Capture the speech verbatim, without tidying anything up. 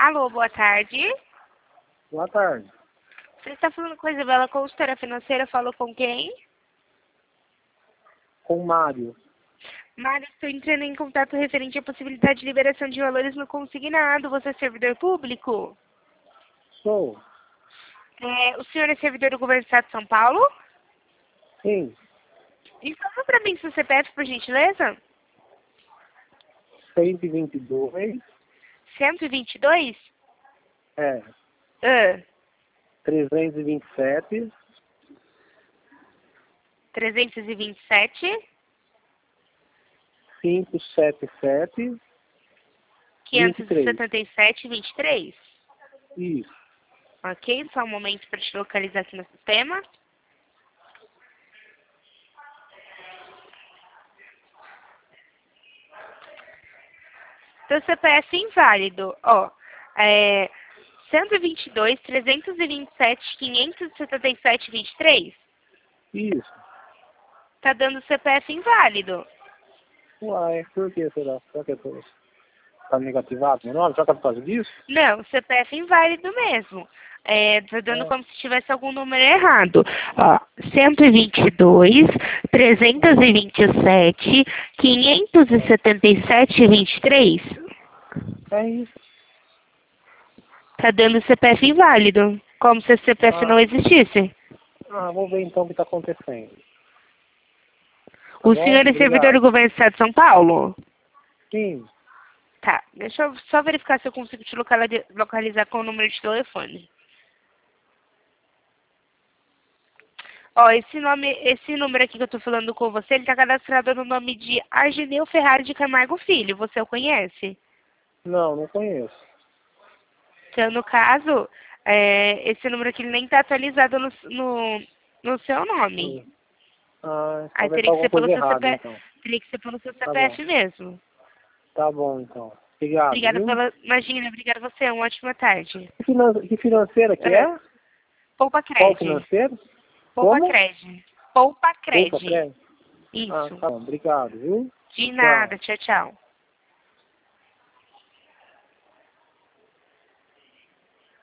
Alô, boa tarde. Boa tarde. Você está falando com a Isabela, consultora financeira, falou com quem? Com o Mário. Mário, estou entrando em contato referente à possibilidade de liberação de valores no consignado. Você é servidor público? Sou. É, o senhor é servidor do governo do estado de São Paulo? Sim. Informa para mim seu C P F, por gentileza. cento e vinte e dois. cento e vinte e dois? É. Ah, trezentos e vinte e sete. trezentos e vinte e sete. quinhentos e setenta e sete. quinhentos e setenta e sete, vinte e três. Isso. Ok, só um momento para te localizar aqui no sistema. Seu C P F inválido, ó, é cento e vinte e dois, trezentos e vinte e sete, quinhentos e setenta e sete, vinte e três. Isso. Tá dando C P F inválido. Uai, por que será? Será que eu tô... Tá negativado meu nome? Será que é por causa disso? Não, C P F inválido mesmo. É, tá dando É. como se tivesse algum número errado. Ó, cento e vinte e dois, trezentos e vinte e sete, quinhentos e setenta e sete, vinte e três. É isso. Tá dando C P F inválido. Como se esse C P F Ah. não existisse. Ah, vou ver então o que tá acontecendo. Tá O bom? senhor é servidor Obrigado. do governo do estado de São Paulo? Sim. Tá, deixa eu só verificar se eu consigo te locali- localizar com o número de telefone. Ó, esse nome, esse número aqui que eu tô falando com você, ele tá cadastrado no nome de Argineu Ferrari de Camargo Filho. Você o conhece? Não, não conheço. Então, no caso, é, esse número aqui ele nem tá atualizado no, no, no seu nome. Sim. Ah, Aí então deve estar teria que alguma ser pelo coisa seu errada, C P F, então. teria que ser pelo seu Tá bom. C P F mesmo. Tá bom, então. Obrigado, Obrigada viu? pela, imagina, obrigada a você, uma ótima tarde. Que finan- que financeira que É. é? Poupa Qual Cred. financeiro? Poupa Como? Cred. Poupa Poupa Cred. crédito? Ah, Isso. tá bom. Obrigado, viu? De Tchau. nada. Tchau, tchau.